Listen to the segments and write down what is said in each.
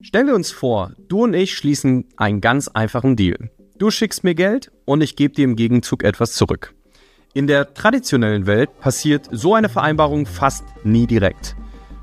Stellen wir uns vor, du und ich schließen einen ganz einfachen Deal. Du schickst mir Geld und ich gebe dir im Gegenzug etwas zurück. In der traditionellen Welt passiert so eine Vereinbarung fast nie direkt.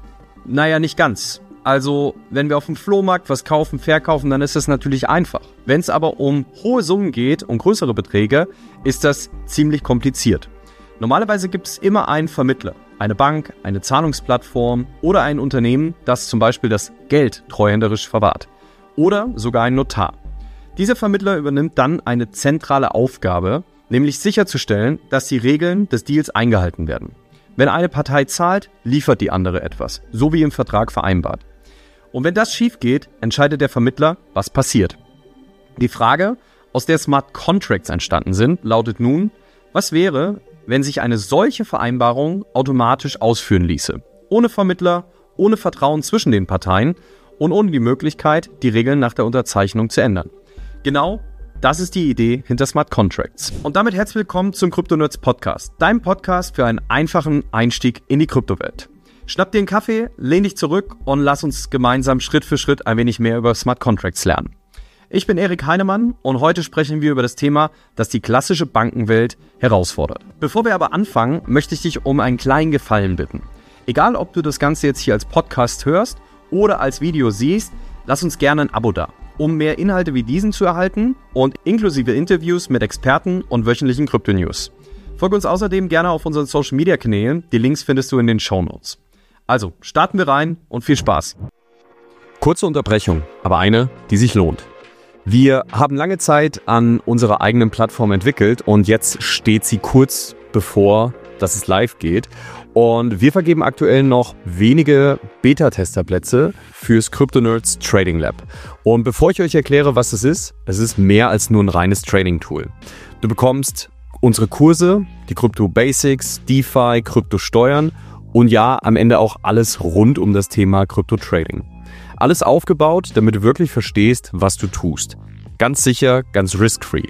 Naja, nicht ganz. Also, wenn wir auf dem Flohmarkt was kaufen, verkaufen, dann ist das natürlich einfach. Wenn es aber um hohe Summen geht, um größere Beträge, ist das ziemlich kompliziert. Normalerweise gibt es immer einen Vermittler, eine Bank, eine Zahlungsplattform oder ein Unternehmen, das zum Beispiel das Geld treuhänderisch verwahrt. Oder sogar ein Notar. Dieser Vermittler übernimmt dann eine zentrale Aufgabe, nämlich sicherzustellen, dass die Regeln des Deals eingehalten werden. Wenn eine Partei zahlt, liefert die andere etwas, so wie im Vertrag vereinbart. Und wenn das schief geht, entscheidet der Vermittler, was passiert. Die Frage, aus der Smart Contracts entstanden sind, lautet nun, was wäre, wenn sich eine solche Vereinbarung automatisch ausführen ließe? Ohne Vermittler, ohne Vertrauen zwischen den Parteien und ohne die Möglichkeit, die Regeln nach der Unterzeichnung zu ändern. Genau das ist die Idee hinter Smart Contracts. Und damit herzlich willkommen zum Crypto-Nerds Podcast, deinem Podcast für einen einfachen Einstieg in die Kryptowelt. Schnapp dir einen Kaffee, lehn dich zurück und lass uns gemeinsam Schritt für Schritt ein wenig mehr über Smart Contracts lernen. Ich bin Erik Heinemann und heute sprechen wir über das Thema, das die klassische Bankenwelt herausfordert. Bevor wir aber anfangen, möchte ich dich um einen kleinen Gefallen bitten. Egal, ob du das Ganze jetzt hier als Podcast hörst oder als Video siehst, lass uns gerne ein Abo da, um mehr Inhalte wie diesen zu erhalten und inklusive Interviews mit Experten und wöchentlichen Krypto-News. Folge uns außerdem gerne auf unseren Social-Media-Kanälen, die Links findest du in den Shownotes. Also, starten wir rein und viel Spaß. Kurze Unterbrechung, aber eine, die sich lohnt. Wir haben lange Zeit an unserer eigenen Plattform entwickelt und jetzt steht sie kurz bevor, dass es live geht. Und wir vergeben aktuell noch wenige Beta-Testerplätze fürs Crypto-Nerds Trading Lab. Und bevor ich euch erkläre, was es ist mehr als nur ein reines Trading-Tool. Du bekommst unsere Kurse, die Krypto-Basics, DeFi, Krypto-Steuern und ja, am Ende auch alles rund um das Thema Krypto-Trading. Alles aufgebaut, damit du wirklich verstehst, was du tust. Ganz sicher, ganz risk-free.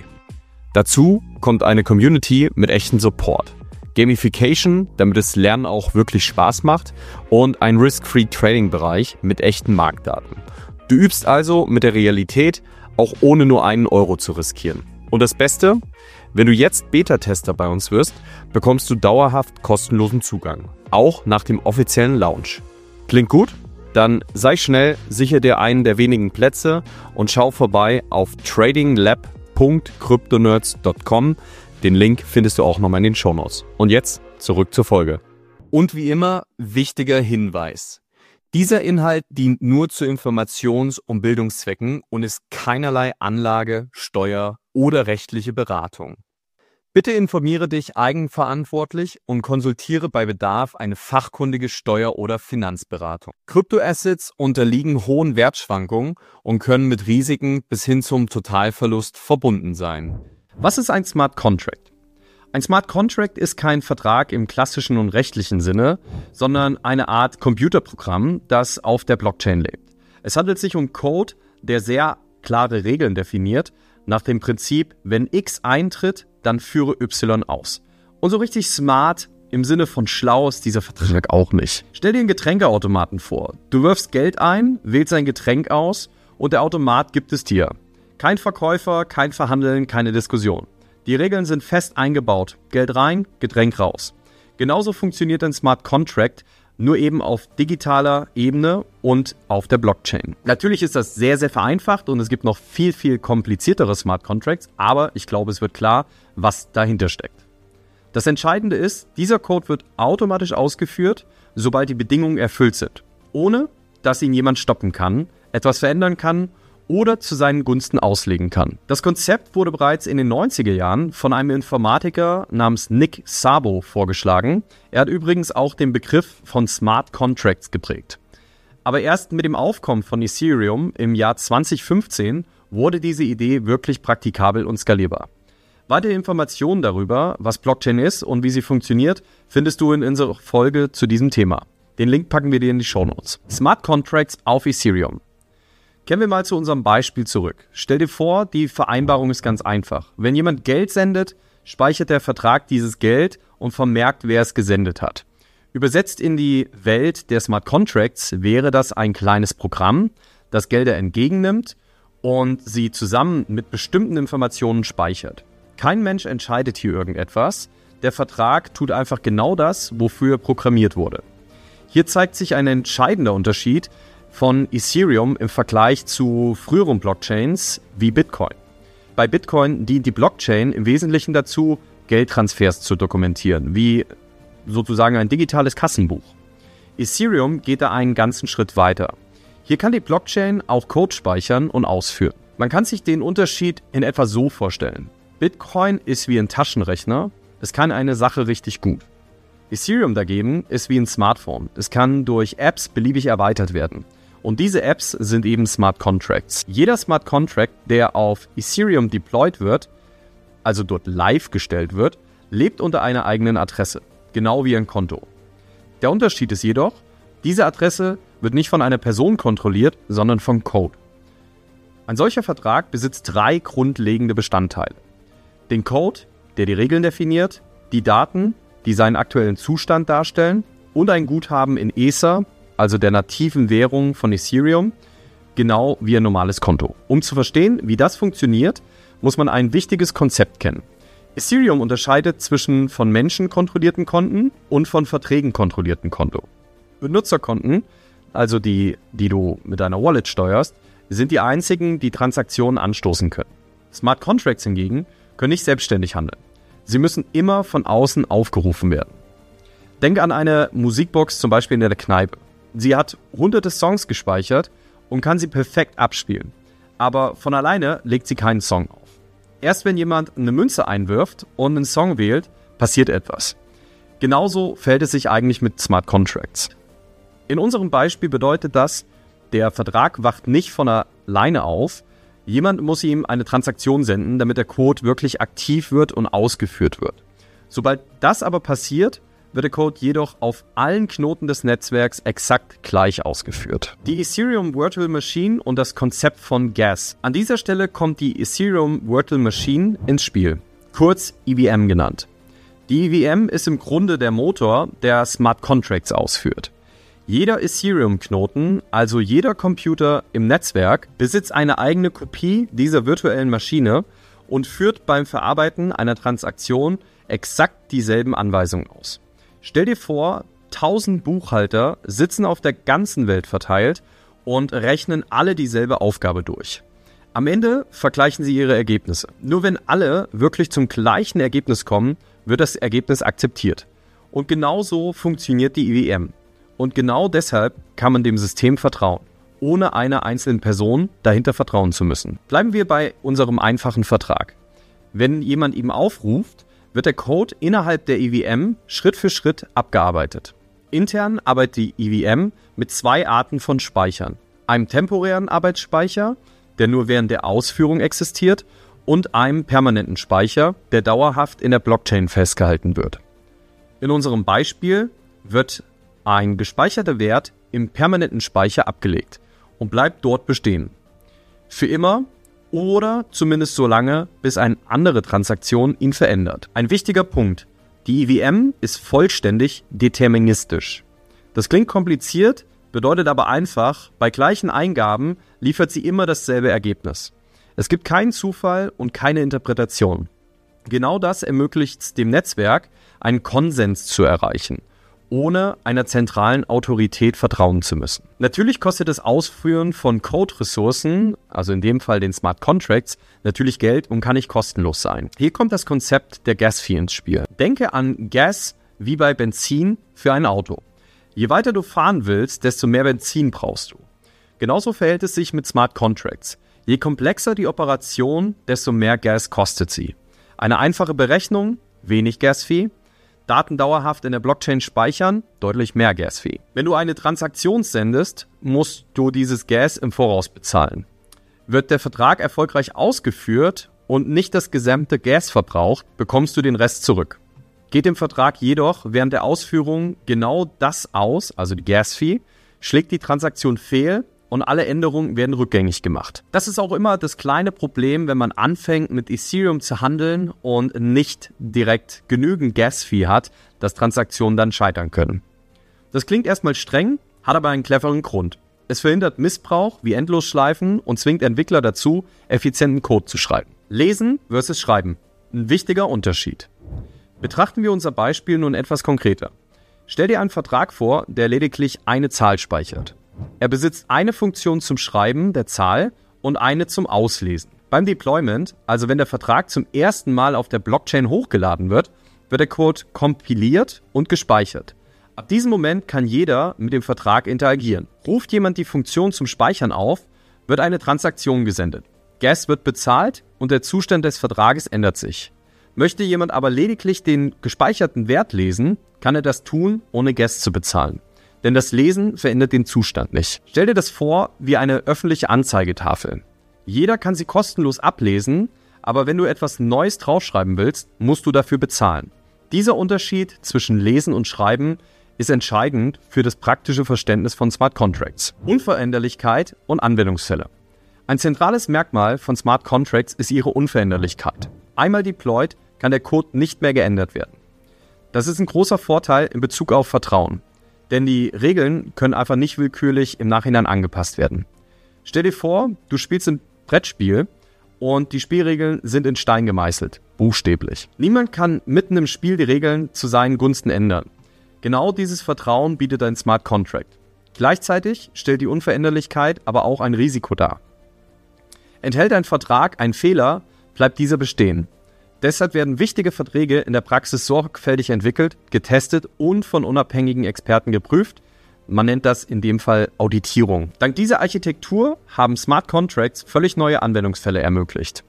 Dazu kommt eine Community mit echtem Support. Gamification, damit das Lernen auch wirklich Spaß macht und ein risk-free Trading-Bereich mit echten Marktdaten. Du übst also mit der Realität, auch ohne nur einen Euro zu riskieren. Und das Beste, wenn du jetzt Beta-Tester bei uns wirst, bekommst du dauerhaft kostenlosen Zugang. Auch nach dem offiziellen Launch. Klingt gut? Dann sei schnell, sichere dir einen der wenigen Plätze und schau vorbei auf tradinglab.cryptonerds.com. Den Link findest du auch nochmal in den Shownotes. Und jetzt zurück zur Folge. Und wie immer, wichtiger Hinweis. Dieser Inhalt dient nur zu Informations- und Bildungszwecken und ist keinerlei Anlage-, Steuer- oder rechtliche Beratung. Bitte informiere dich eigenverantwortlich und konsultiere bei Bedarf eine fachkundige Steuer- oder Finanzberatung. Kryptoassets unterliegen hohen Wertschwankungen und können mit Risiken bis hin zum Totalverlust verbunden sein. Was ist ein Smart Contract? Ein Smart Contract ist kein Vertrag im klassischen und rechtlichen Sinne, sondern eine Art Computerprogramm, das auf der Blockchain lebt. Es handelt sich um Code, der sehr klare Regeln definiert, nach dem Prinzip, wenn X eintritt, dann führe Y aus. Und so richtig smart im Sinne von schlau ist dieser Vertrag auch nicht. Stell dir einen Getränkeautomaten vor. Du wirfst Geld ein, wählst ein Getränk aus und der Automat gibt es dir. Kein Verkäufer, kein Verhandeln, keine Diskussion. Die Regeln sind fest eingebaut. Geld rein, Getränk raus. Genauso funktioniert ein Smart Contract, nur eben auf digitaler Ebene und auf der Blockchain. Natürlich ist das sehr, sehr vereinfacht und es gibt noch viel, viel kompliziertere Smart Contracts, aber ich glaube, es wird klar, was dahinter steckt. Das Entscheidende ist, dieser Code wird automatisch ausgeführt, sobald die Bedingungen erfüllt sind, ohne dass ihn jemand stoppen kann, etwas verändern kann oder zu seinen Gunsten auslegen kann. Das Konzept wurde bereits in den 90er Jahren von einem Informatiker namens Nick Szabo vorgeschlagen. Er hat übrigens auch den Begriff von Smart Contracts geprägt. Aber erst mit dem Aufkommen von Ethereum im Jahr 2015 wurde diese Idee wirklich praktikabel und skalierbar. Weitere Informationen darüber, was Blockchain ist und wie sie funktioniert, findest du in unserer Folge zu diesem Thema. Den Link packen wir dir in die Shownotes. Smart Contracts auf Ethereum. Kehren wir mal zu unserem Beispiel zurück. Stell dir vor, die Vereinbarung ist ganz einfach. Wenn jemand Geld sendet, speichert der Vertrag dieses Geld und vermerkt, wer es gesendet hat. Übersetzt in die Welt der Smart Contracts wäre das ein kleines Programm, das Gelder entgegennimmt und sie zusammen mit bestimmten Informationen speichert. Kein Mensch entscheidet hier irgendetwas. Der Vertrag tut einfach genau das, wofür er programmiert wurde. Hier zeigt sich ein entscheidender Unterschied von Ethereum im Vergleich zu früheren Blockchains wie Bitcoin. Bei Bitcoin dient die Blockchain im Wesentlichen dazu, Geldtransfers zu dokumentieren, wie sozusagen ein digitales Kassenbuch. Ethereum geht da einen ganzen Schritt weiter. Hier kann die Blockchain auch Code speichern und ausführen. Man kann sich den Unterschied in etwa so vorstellen. Bitcoin ist wie ein Taschenrechner, es kann eine Sache richtig gut. Ethereum dagegen ist wie ein Smartphone, es kann durch Apps beliebig erweitert werden. Und diese Apps sind eben Smart Contracts. Jeder Smart Contract, der auf Ethereum deployed wird, also dort live gestellt wird, lebt unter einer eigenen Adresse, genau wie ein Konto. Der Unterschied ist jedoch, diese Adresse wird nicht von einer Person kontrolliert, sondern von Code. Ein solcher Vertrag besitzt 3 grundlegende Bestandteile. Den Code, der die Regeln definiert, die Daten, die seinen aktuellen Zustand darstellen und ein Guthaben in Ether, also der nativen Währung von Ethereum, genau wie ein normales Konto. Um zu verstehen, wie das funktioniert, muss man ein wichtiges Konzept kennen. Ethereum unterscheidet zwischen von Menschen kontrollierten Konten und von Verträgen kontrollierten Konten. Benutzerkonten, also die du mit deiner Wallet steuerst, sind die einzigen, die Transaktionen anstoßen können. Smart Contracts hingegen können nicht selbstständig handeln. Sie müssen immer von außen aufgerufen werden. Denke an eine Musikbox, zum Beispiel in der Kneipe. Sie hat hunderte Songs gespeichert und kann sie perfekt abspielen. Aber von alleine legt sie keinen Song auf. Erst wenn jemand eine Münze einwirft und einen Song wählt, passiert etwas. Genauso verhält es sich eigentlich mit Smart Contracts. In unserem Beispiel bedeutet das, der Vertrag wacht nicht von alleine auf. Jemand muss ihm eine Transaktion senden, damit der Code wirklich aktiv wird und ausgeführt wird. Sobald das aber passiert, wird der Code jedoch auf allen Knoten des Netzwerks exakt gleich ausgeführt. Die Ethereum Virtual Machine und das Konzept von Gas. An dieser Stelle kommt die Ethereum Virtual Machine ins Spiel, kurz EVM genannt. Die EVM ist im Grunde der Motor, der Smart Contracts ausführt. Jeder Ethereum-Knoten, also jeder Computer im Netzwerk, besitzt eine eigene Kopie dieser virtuellen Maschine und führt beim Verarbeiten einer Transaktion exakt dieselben Anweisungen aus. Stell dir vor, 1000 Buchhalter sitzen auf der ganzen Welt verteilt und rechnen alle dieselbe Aufgabe durch. Am Ende vergleichen sie ihre Ergebnisse. Nur wenn alle wirklich zum gleichen Ergebnis kommen, wird das Ergebnis akzeptiert. Und genauso funktioniert die EVM. Und genau deshalb kann man dem System vertrauen, ohne einer einzelnen Person dahinter vertrauen zu müssen. Bleiben wir bei unserem einfachen Vertrag. Wenn jemand ihm aufruft, wird der Code innerhalb der EVM Schritt für Schritt abgearbeitet. Intern arbeitet die EVM mit 2 Arten von Speichern. Einem temporären Arbeitsspeicher, der nur während der Ausführung existiert, und einem permanenten Speicher, der dauerhaft in der Blockchain festgehalten wird. In unserem Beispiel wird ein gespeicherter Wert im permanenten Speicher abgelegt und bleibt dort bestehen. Für immer oder zumindest so lange, bis eine andere Transaktion ihn verändert. Ein wichtiger Punkt: Die EVM ist vollständig deterministisch. Das klingt kompliziert, bedeutet aber einfach, bei gleichen Eingaben liefert sie immer dasselbe Ergebnis. Es gibt keinen Zufall und keine Interpretation. Genau das ermöglicht es dem Netzwerk, einen Konsens zu erreichen, ohne einer zentralen Autorität vertrauen zu müssen. Natürlich kostet das Ausführen von Code-Ressourcen, also in dem Fall den Smart Contracts, natürlich Geld und kann nicht kostenlos sein. Hier kommt das Konzept der Gas-Fee ins Spiel. Denke an Gas wie bei Benzin für ein Auto. Je weiter du fahren willst, desto mehr Benzin brauchst du. Genauso verhält es sich mit Smart Contracts. Je komplexer die Operation, desto mehr Gas kostet sie. Eine einfache Berechnung, wenig Gas-Fee. Daten dauerhaft in der Blockchain speichern, deutlich mehr Gas-Fee. Wenn du eine Transaktion sendest, musst du dieses Gas im Voraus bezahlen. Wird der Vertrag erfolgreich ausgeführt und nicht das gesamte Gas verbraucht, bekommst du den Rest zurück. Geht im Vertrag jedoch während der Ausführung genau das aus, also die Gas-Fee, schlägt die Transaktion fehl und alle Änderungen werden rückgängig gemacht. Das ist auch immer das kleine Problem, wenn man anfängt mit Ethereum zu handeln und nicht direkt genügend Gas-Fee hat, dass Transaktionen dann scheitern können. Das klingt erstmal streng, hat aber einen cleveren Grund. es verhindert Missbrauch wie Endlosschleifen und zwingt Entwickler dazu, effizienten Code zu schreiben. Lesen versus Schreiben. Ein wichtiger Unterschied. Betrachten wir unser Beispiel nun etwas konkreter. Stell dir einen Vertrag vor, der lediglich eine Zahl speichert. Er besitzt eine Funktion zum Schreiben der Zahl und eine zum Auslesen. Beim Deployment, also wenn der Vertrag zum ersten Mal auf der Blockchain hochgeladen wird, wird der Code kompiliert und gespeichert. Ab diesem Moment kann jeder mit dem Vertrag interagieren. Ruft jemand die Funktion zum Speichern auf, wird eine Transaktion gesendet. Gas wird bezahlt und der Zustand des Vertrages ändert sich. Möchte jemand aber lediglich den gespeicherten Wert lesen, kann er das tun, ohne Gas zu bezahlen. Denn das Lesen verändert den Zustand nicht. Stell dir das vor wie eine öffentliche Anzeigetafel. Jeder kann sie kostenlos ablesen, aber wenn du etwas Neues draufschreiben willst, musst du dafür bezahlen. Dieser Unterschied zwischen Lesen und Schreiben ist entscheidend für das praktische Verständnis von Smart Contracts. Unveränderlichkeit und Anwendungsfälle. Ein zentrales Merkmal von Smart Contracts ist ihre Unveränderlichkeit. Einmal deployed, kann der Code nicht mehr geändert werden. Das ist ein großer Vorteil in Bezug auf Vertrauen, denn die Regeln können einfach nicht willkürlich im Nachhinein angepasst werden. Stell dir vor, du spielst ein Brettspiel und die Spielregeln sind in Stein gemeißelt, buchstäblich. Niemand kann mitten im Spiel die Regeln zu seinen Gunsten ändern. Genau dieses Vertrauen bietet ein Smart Contract. Gleichzeitig stellt die Unveränderlichkeit aber auch ein Risiko dar. Enthält ein Vertrag einen Fehler, bleibt dieser bestehen. Deshalb werden wichtige Verträge in der Praxis sorgfältig entwickelt, getestet und von unabhängigen Experten geprüft. Man nennt das in dem Fall Auditierung. Dank dieser Architektur haben Smart Contracts völlig neue Anwendungsfälle ermöglicht.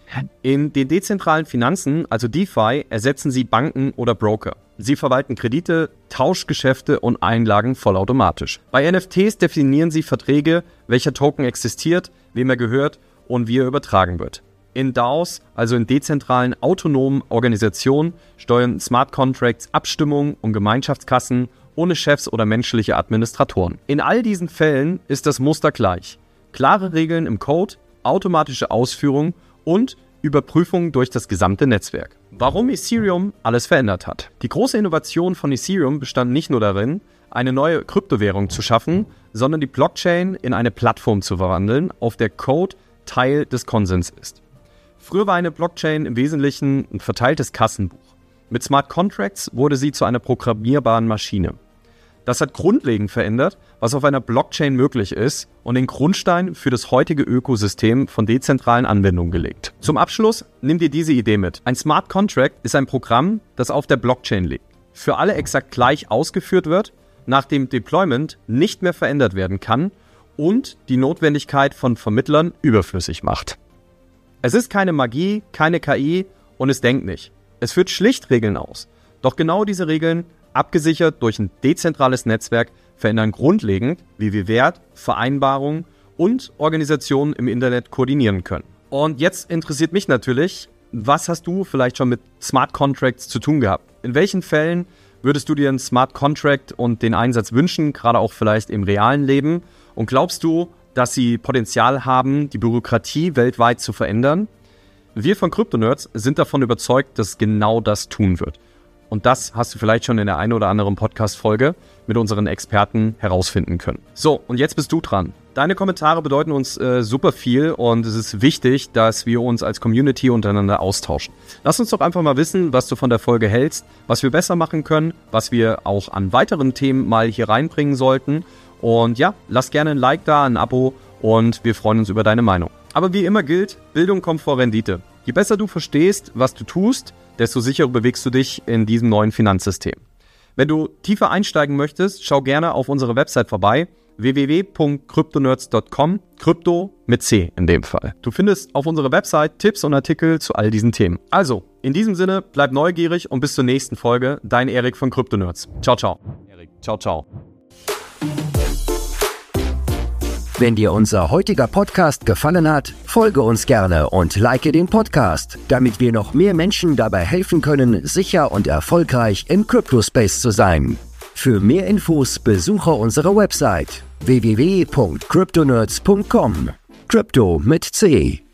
In den dezentralen Finanzen, also DeFi, ersetzen sie Banken oder Broker. Sie verwalten Kredite, Tauschgeschäfte und Einlagen vollautomatisch. Bei NFTs definieren sie Verträge, welcher Token existiert, wem er gehört und wie er übertragen wird. In DAOs, also in dezentralen autonomen Organisationen, steuern Smart Contracts Abstimmungen und Gemeinschaftskassen ohne Chefs oder menschliche Administratoren. In all diesen Fällen ist das Muster gleich. Klare Regeln im Code, automatische Ausführung und Überprüfung durch das gesamte Netzwerk. Warum Ethereum alles verändert hat. Die große Innovation von Ethereum bestand nicht nur darin, eine neue Kryptowährung zu schaffen, sondern die Blockchain in eine Plattform zu verwandeln, auf der Code Teil des Konsens ist. Früher war eine Blockchain im Wesentlichen ein verteiltes Kassenbuch. Mit Smart Contracts wurde sie zu einer programmierbaren Maschine. Das hat grundlegend verändert, was auf einer Blockchain möglich ist und den Grundstein für das heutige Ökosystem von dezentralen Anwendungen gelegt. Zum Abschluss nimm dir diese Idee mit. Ein Smart Contract ist ein Programm, das auf der Blockchain liegt, für alle exakt gleich ausgeführt wird, nach dem Deployment nicht mehr verändert werden kann und die Notwendigkeit von Vermittlern überflüssig macht. Es ist keine Magie, keine KI und es denkt nicht. Es führt schlicht Regeln aus. Doch genau diese Regeln, abgesichert durch ein dezentrales Netzwerk, verändern grundlegend, wie wir Wert, Vereinbarungen und Organisationen im Internet koordinieren können. Und jetzt interessiert mich natürlich, was hast du vielleicht schon mit Smart Contracts zu tun gehabt? In welchen Fällen würdest du dir einen Smart Contract und den Einsatz wünschen, gerade auch vielleicht im realen Leben? Und glaubst du, dass sie Potenzial haben, die Bürokratie weltweit zu verändern? Wir von CryptoNerds sind davon überzeugt, dass genau das tun wird. Und das hast du vielleicht schon in der einen oder anderen Podcast-Folge mit unseren Experten herausfinden können. So, und jetzt bist du dran. Deine Kommentare bedeuten uns super viel und es ist wichtig, dass wir uns als Community untereinander austauschen. Lass uns doch einfach mal wissen, was du von der Folge hältst, was wir besser machen können, was wir auch an weiteren Themen mal hier reinbringen sollten. Und ja, lass gerne ein Like da, ein Abo und wir freuen uns über deine Meinung. Aber wie immer gilt, Bildung kommt vor Rendite. Je besser du verstehst, was du tust, desto sicherer bewegst du dich in diesem neuen Finanzsystem. Wenn du tiefer einsteigen möchtest, schau gerne auf unsere Website vorbei, www.cryptonerds.com, Krypto mit C in dem Fall. Du findest auf unserer Website Tipps und Artikel zu all diesen Themen. Also, in diesem Sinne, bleib neugierig und bis zur nächsten Folge. Dein Erik von CryptoNerds. Ciao, ciao. Erik, ciao, ciao. Wenn dir unser heutiger Podcast gefallen hat, folge uns gerne und like den Podcast, damit wir noch mehr Menschen dabei helfen können, sicher und erfolgreich im Crypto-Space zu sein. Für mehr Infos besuche unsere Website www.cryptonerds.com. Crypto mit C.